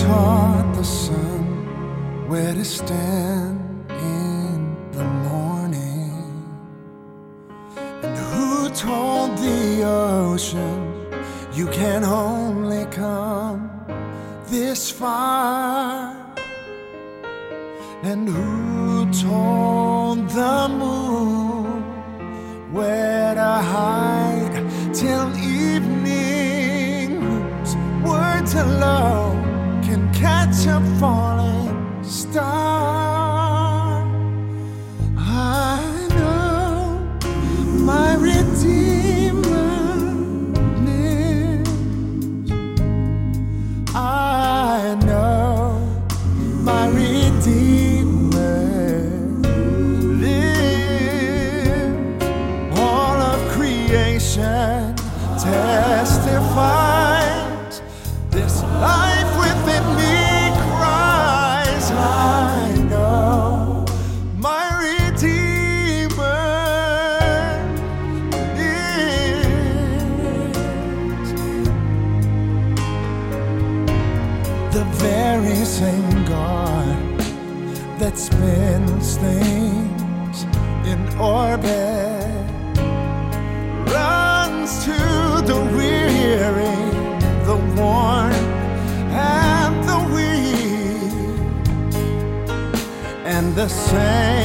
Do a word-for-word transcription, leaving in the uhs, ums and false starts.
taught the sun where to stand in the morning? And who told the ocean you can only come this far? And who told the moon where to hide till evening? Whose words alone can catch a falling star? I know my Redeemer lives. I know my Redeemer lives. All of creation testifies, this life within me cries. I know my Redeemer lives. The very same God that spins things in orbit runs to the weary, the worn, and the weak, and the same